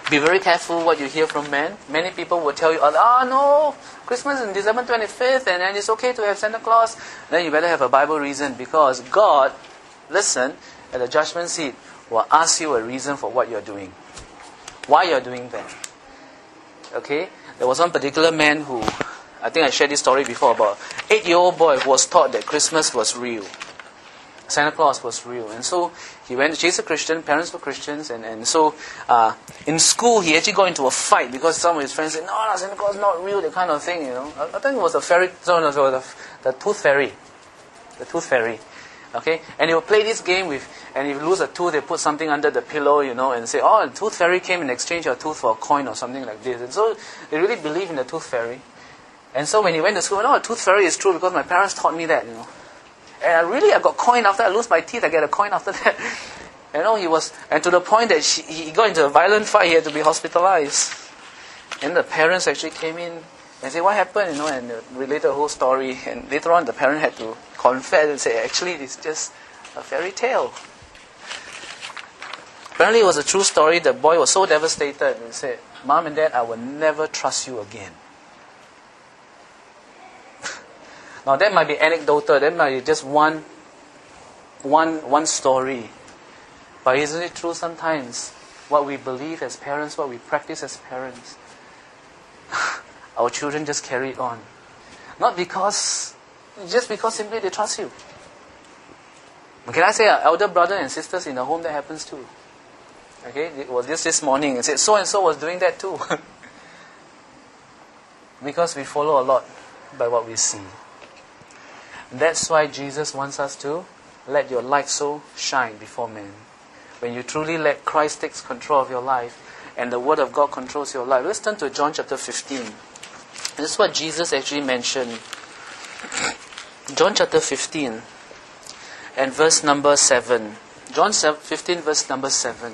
Be very careful what you hear from men. Many people will tell you, oh no, Christmas is December 25th and then it's okay to have Santa Claus. Then you better have a Bible reason, because God, listen, at the judgment seat, will ask you a reason for what you're doing. Why you're doing that. Okay? There was one particular man who, I think I shared this story before, about an 8-year-old boy who was taught that Christmas was real. Santa Claus was real. And so he went to chase a Christian, parents were Christians, and so in school he actually got into a fight because some of his friends said, no, Santa Claus is not real, that kind of thing, you know. I think it was the tooth fairy. The tooth fairy. Okay? And he will play this game with, and if you lose a tooth, they put something under the pillow, you know, and say, oh, the tooth fairy came and exchanged your tooth for a coin or something like this. And so they really believe in the tooth fairy. And so when he went to school, no, the tooth fairy is true because my parents taught me that, you know. And I got coin after I lose my teeth, I get a coin after that. You know, and to the point that he got into a violent fight, he had to be hospitalized. And the parents actually came in and said, what happened, you know, and related the whole story. And later on, the parent had to confess and say, actually, it's just a fairy tale. Apparently, it was a true story. The boy was so devastated and said, Mom and Dad, I will never trust you again. Now that might be anecdotal, that might be just one story. But isn't it true sometimes? What we believe as parents, what we practice as parents, our children just carry it on. Just because simply they trust you. Can I say our elder brother and sisters in the home, that happens too? Okay, it was just this morning and said, so and so was doing that too. Because we follow a lot by what we see. That's why Jesus wants us to let your light so shine before men. When you truly let Christ take control of your life and the Word of God controls your life. Let's turn to John chapter 15. This is what Jesus actually mentioned. John chapter 15 and verse number 7. John 15 verse number 7.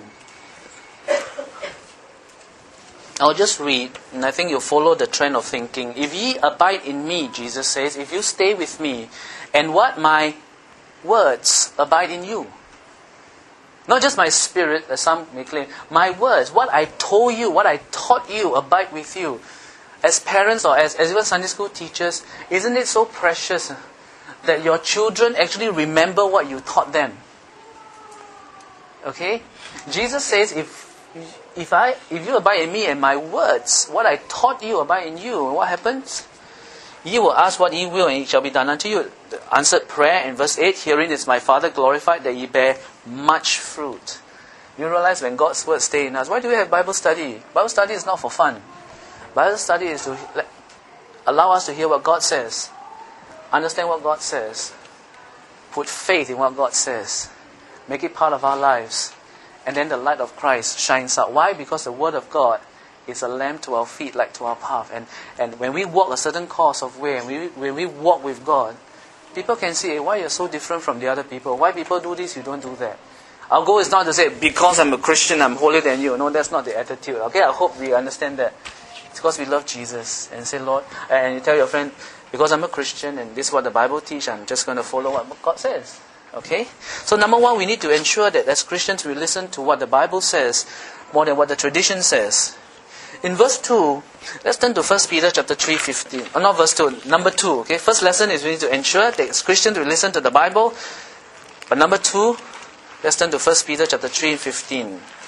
I'll just read, and I think you'll follow the trend of thinking. If ye abide in me, Jesus says, if you stay with me, and what my words abide in you. Not just my spirit, as some may claim. My words, what I told you, what I taught you, abide with you. As parents or as even Sunday school teachers, isn't it so precious that your children actually remember what you taught them? Okay? Jesus says, if you abide in me and my words, what I taught you abide in you, what happens? Ye will ask what ye will, and it shall be done unto you. The answered prayer in verse 8, herein is my Father glorified, that ye bear much fruit. You realize when God's word stay in us. Why do we have Bible study? Bible study is not for fun. Bible study is to allow us to hear what God says, understand what God says, put faith in what God says, make it part of our lives, and then the light of Christ shines out. Why? Because the Word of God is a lamp to our feet, light to our path. And when we walk a certain course of way, and when we walk with God, people can see, hey, why you're so different from the other people? Why people do this, you don't do that? Our goal is not to say, because I'm a Christian, I'm holier than you. No, that's not the attitude. Okay, I hope we understand that. It's because we love Jesus. And say, Lord, and you tell your friend, because I'm a Christian and this is what the Bible teaches, I'm just going to follow what God says. Okay? So number one, we need to ensure that as Christians we listen to what the Bible says more than what the tradition says. In verse 2, let's turn to 1 Peter chapter 3, 15. Oh, not verse 2, number 2. Okay? First lesson is we need to ensure that as Christians we listen to the Bible. But number 2, let's turn to 1 Peter chapter 3, 15.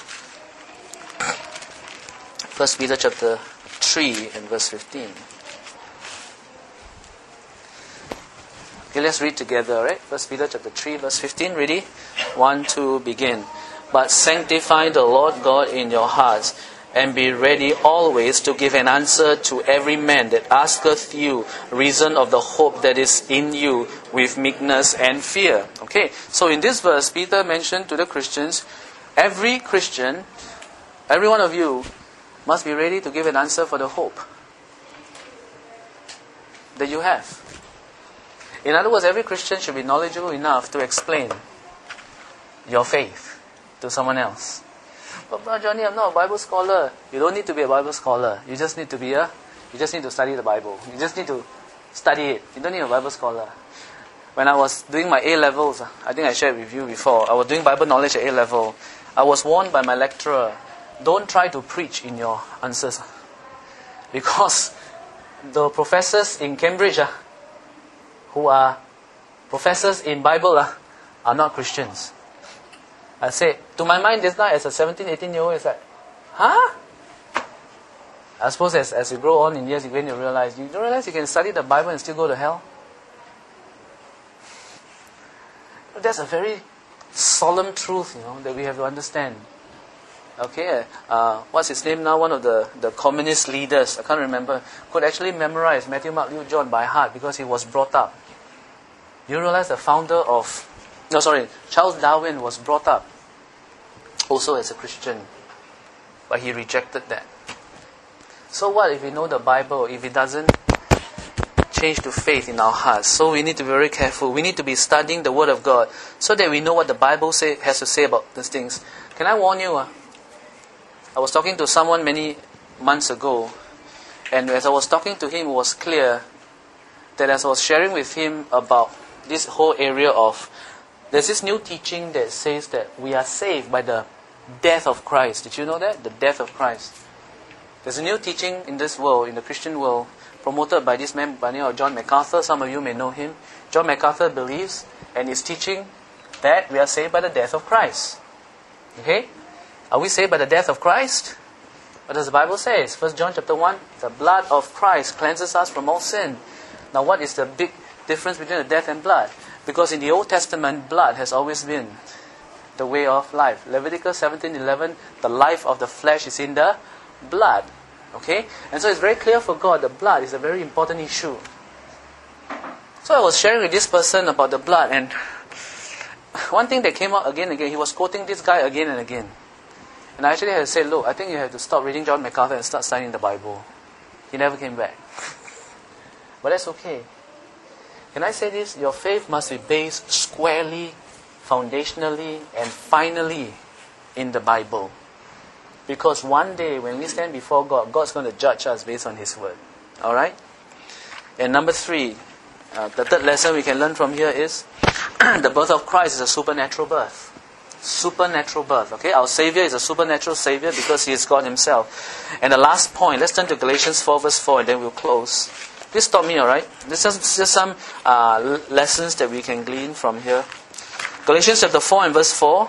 1 Peter chapter 3 and verse 15. Okay, let's read together, right? 1 Peter chapter 3, verse 15. Ready? 1, 2, begin. But sanctify the Lord God in your hearts, and be ready always to give an answer to every man that asketh you reason of the hope that is in you with meekness and fear. Okay, so in this verse, Peter mentioned to the Christians, every Christian, every one of you, must be ready to give an answer for the hope that you have. In other words, every Christian should be knowledgeable enough to explain your faith to someone else. But Brother Johnny, I'm not a Bible scholar. You don't need to be a Bible scholar. You just need to study the Bible. You just need to study it. You don't need a Bible scholar. When I was doing my A-levels, I think I shared with you before, I was doing Bible knowledge at A-level. I was warned by my lecturer don't try to preach in your answers. Because the professors in Cambridge who are professors in Bible are not Christians. I say, to my mind, this guy as a 17, 18-year-old is like, huh? I suppose as you grow on in years, you're going to realize, you don't realize you can study the Bible and still go to hell? That's a very solemn truth, that we have to understand. Okay, what's his name now? One of the communist leaders, I can't remember, could actually memorize Matthew, Mark, Luke, John by heart because he was brought up. You realize the founder of, Charles Darwin was brought up also as a Christian, but he rejected that. So what if we know the Bible, if it doesn't change to faith in our hearts? So we need to be very careful. We need to be studying the Word of God so that we know what the Bible has to say about these things. Can I warn you? I was talking to someone many months ago, and as I was talking to him, it was clear that as I was sharing with him about this whole area of, there's this new teaching that says that we are saved by the death of Christ. Did you know that? The death of Christ. There's a new teaching in this world, in the Christian world, promoted by this man by the name of John MacArthur. Some of you may know him. John MacArthur believes and is teaching that we are saved by the death of Christ. Okay? Are we saved by the death of Christ? What does the Bible say? 1 John chapter 1, the blood of Christ cleanses us from all sin. Now what is the big difference between the death and blood? Because in the Old Testament, blood has always been the way of life. Leviticus 17:11, the life of the flesh is in the blood. Okay? And so it's very clear for God, the blood is a very important issue. So I was sharing with this person about the blood, and one thing that came out again and again, he was quoting this guy again and again. And I actually had to say, look, I think you have to stop reading John MacArthur and start studying the Bible. He never came back. But that's okay. Can I say this? Your faith must be based squarely, foundationally, and finally in the Bible. Because one day when we stand before God, God's going to judge us based on His Word. Alright? And number 3, the third lesson we can learn from here is the birth of Christ is a supernatural birth. Supernatural birth. Okay? Our Savior is a supernatural Savior because He is God Himself. And the last point, let's turn to Galatians 4 verse 4 and then we'll close. Please stop me, alright? This is just some lessons that we can glean from here. Galatians chapter 4 and verse 4.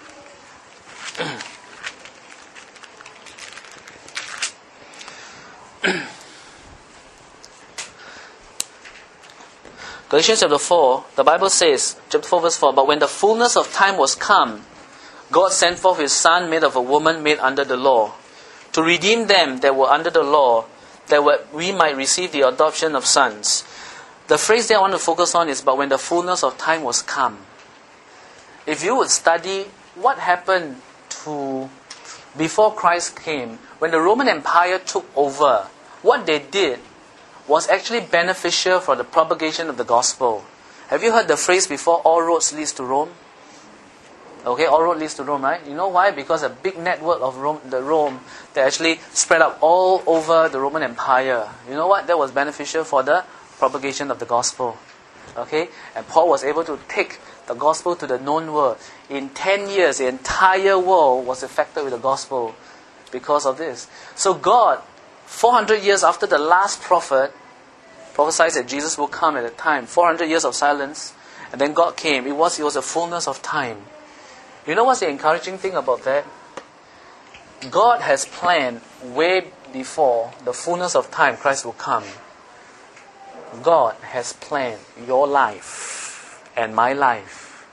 Galatians chapter 4, the Bible says, chapter 4 verse 4, but when the fullness of time was come, God sent forth His Son, made of a woman, made under the law, to redeem them that were under the law, that we might receive the adoption of sons. The phrase that I want to focus on is, but when the fullness of time was come. If you would study what happened to before Christ came, when the Roman Empire took over, what they did was actually beneficial for the propagation of the gospel. Have you heard the phrase before, all roads leads to Rome? Okay, all roads leads to Rome, right? You know why? Because a big network of Rome that actually spread out all over the Roman Empire. You know what? That was beneficial for the propagation of the gospel. Okay? And Paul was able to take the gospel to the known world. In 10 years, the entire world was affected with the gospel because of this. So God, 400 years after the last prophet prophesied that Jesus will come at a time, 400 years of silence, and then God came. It was a fullness of time. You know what's the encouraging thing about that? God has planned way before the fullness of time Christ will come. God has planned your life and my life.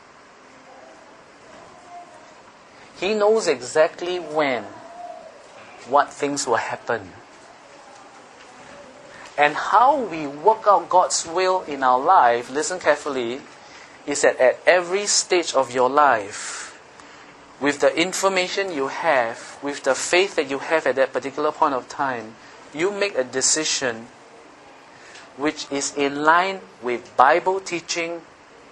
He knows exactly when, what things will happen. And how we work out God's will in our life, listen carefully, is that at every stage of your life, with the information you have, with the faith that you have at that particular point of time, you make a decision which is in line with Bible teaching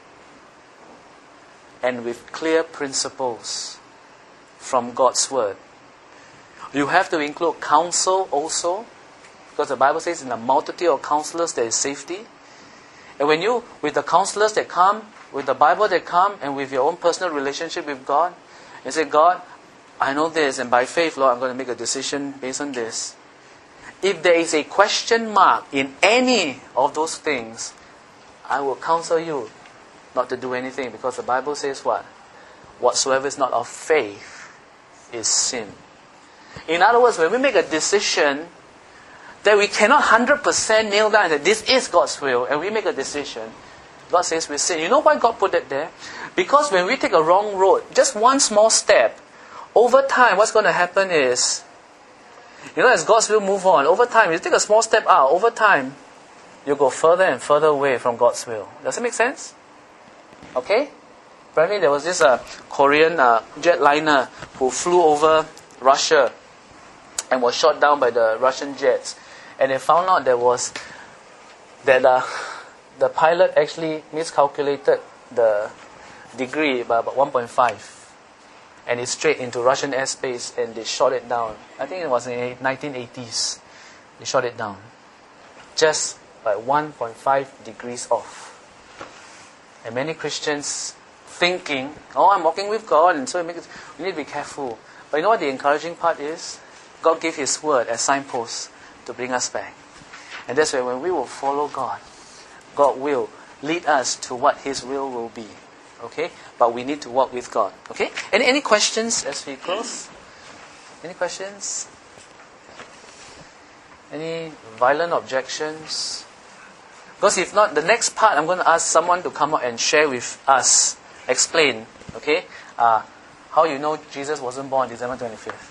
and with clear principles from God's Word. You have to include counsel also, because the Bible says in a multitude of counselors there is safety. And when you, with the counselors that come, with the Bible that come, and with your own personal relationship with God, you say, God, I know this, and by faith, Lord, I'm going to make a decision based on this. If there is a question mark in any of those things, I will counsel you not to do anything, because the Bible says what? Whatsoever is not of faith is sin. In other words, when we make a decision that we cannot 100% nail down that this is God's will, and we make a decision, God says we sin. You know why God put it there? Because when we take a wrong road, just one small step, over time, what's going to happen is, as God's will move on, over time, you take a small step out, over time, you go further and further away from God's will. Does it make sense? Okay? Apparently there was this Korean jetliner who flew over Russia and was shot down by the Russian jets. And they found out that the pilot actually miscalculated the degree by about 1.5. And it's straight into Russian airspace, and they shot it down. I think it was in the 1980s. They shot it down. Just by 1.5 degrees off. And many Christians thinking, I'm walking with God, and so we need to be careful. But you know what the encouraging part is? God gave His word as signposts to bring us back. And that's why when we will follow God, God will lead us to what His will be. Okay? But we need to walk with God. Okay? Any questions as we close? Any questions? Any violent objections? Because if not, the next part I'm going to ask someone to come up and share with us. Explain. Okay? How you know Jesus wasn't born December 25th.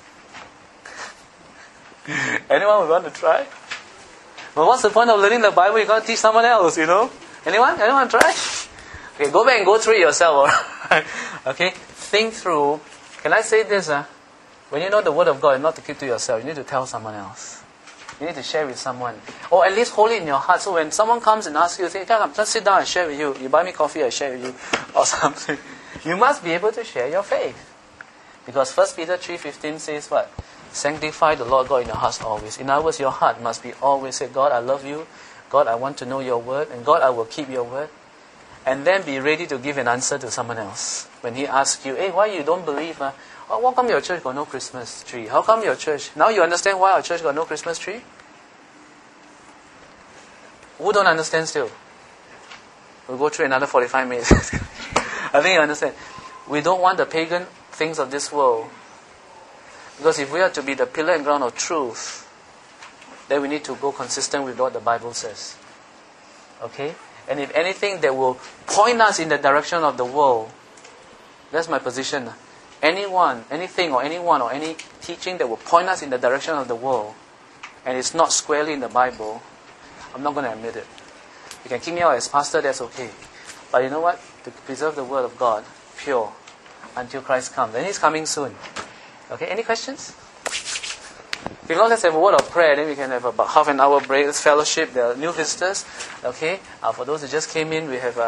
Anyone would want to try? But what's the point of learning the Bible? You're going to teach someone else, Anyone? Anyone try? Okay, go back and go through it yourself. Alright? Okay? Think through. Can I say this? When you know the Word of God, not to keep to yourself, you need to tell someone else. You need to share with someone. Or at least hold it in your heart. So when someone comes and asks you, say, come, let's sit down and share with you. You buy me coffee, I share with you. Or something. You must be able to share your faith. Because 1 Peter 3:15 says what? Sanctify the Lord God in your hearts always. In other words, your heart must be always say, God, I love you. God, I want to know your word. And God, I will keep your word. And then be ready to give an answer to someone else. When he asks you, hey, why you don't believe? How come your church got no Christmas tree? How come your church... Now you understand why our church got no Christmas tree? Who don't understand still? We'll go through another 45 minutes. I think you understand. We don't want the pagan things of this world. Because if we are to be the pillar and ground of truth, then we need to go consistent with what the Bible says. Okay? And if anything that will point us in the direction of the world, that's my position. Anything or anyone or any teaching that will point us in the direction of the world, and it's not squarely in the Bible, I'm not going to admit it. You can kick me out as pastor, that's okay. But you know what? To preserve the word of God pure until Christ comes. And He's coming soon. Okay, any questions? If not, let's have a word of prayer, then we can have about half an hour break. Let's fellowship. There are new visitors. Okay, for those who just came in, we have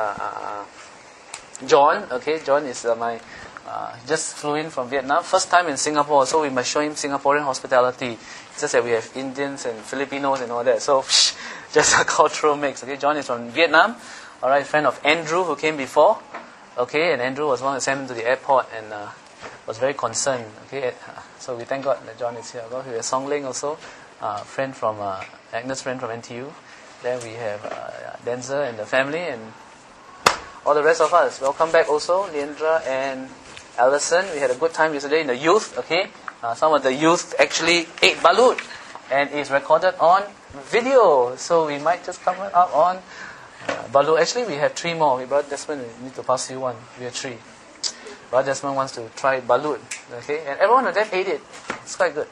John. Okay, John is just flew in from Vietnam. First time in Singapore, so we must show him Singaporean hospitality. It's just that we have Indians and Filipinos and all that. So, just a cultural mix. Okay, John is from Vietnam. All right, friend of Andrew who came before. Okay, and Andrew was one who sent him to the airport and was very concerned. Okay, so we thank God that John is here. We have Song Ling also, friend from Agnes' friend from NTU. Then we have Denzel and the family and all the rest of us. Welcome back also, Leandra and Allison. We had a good time yesterday in the youth. Okay, some of the youth actually ate balut and it's recorded on video. So we might just come up on balut. Actually, we have 3 more. Brother Desmond, we need to pass you one. We have 3. Brother Desmond wants to try balut. Okay, and everyone of them ate it. It's quite good.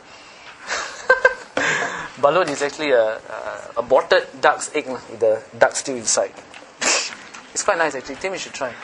Balut is actually a aborted duck's egg with the duck still inside. It's quite nice actually. I think we should try.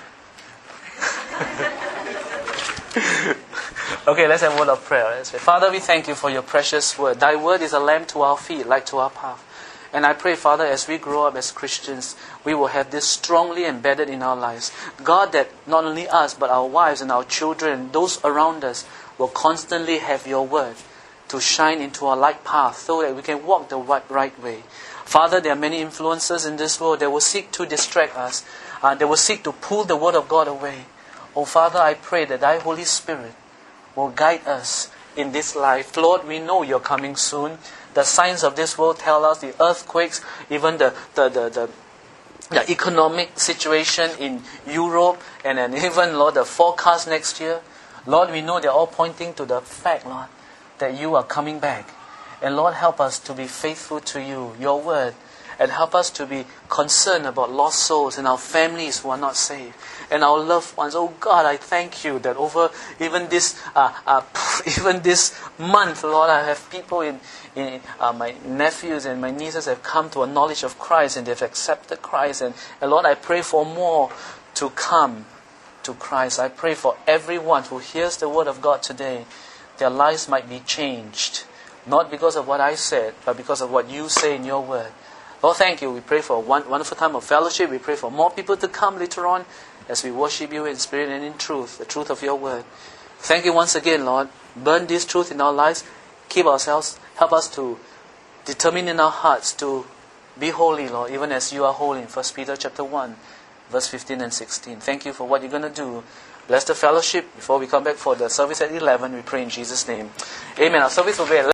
Okay, let's have a word of prayer. Let's pray. Father, we thank you for your precious word. Thy word is a lamp to our feet, light to our path. And I pray, Father, as we grow up as Christians, we will have this strongly embedded in our lives. God, that not only us, but our wives and our children, those around us, will constantly have your word to shine into our light path so that we can walk the right way. Father, there are many influences in this world that will seek to distract us. They will seek to pull the word of God away. Oh, Father, I pray that thy Holy Spirit will guide us in this life. Lord, we know you're coming soon. The signs of this world tell us, the earthquakes, even the economic situation in Europe, and then even, Lord, the forecast next year. Lord, we know they're all pointing to the fact, Lord, that you are coming back. And Lord, help us to be faithful to you, your word, and help us to be concerned about lost souls and our families who are not saved, and our loved ones. Oh God, I thank you that over even this month, Lord, I have people in my nephews and my nieces have come to a knowledge of Christ, and they've accepted Christ. And Lord, I pray for more to come to Christ. I pray for everyone who hears the word of God today, their lives might be changed, not because of what I said, but because of what you say in your word. Lord, thank you. We pray for a wonderful time of fellowship. We pray for more people to come later on as we worship you in spirit and in truth, the truth of your word. Thank you once again, Lord. Burn this truth in our lives. Keep ourselves. Help us to determine in our hearts to be holy, Lord, even as you are holy in 1 Peter chapter 1, verse 15 and 16. Thank you for what you're going to do. Bless the fellowship. Before we come back for the service at 11, we pray in Jesus' name. Amen. Our service will be at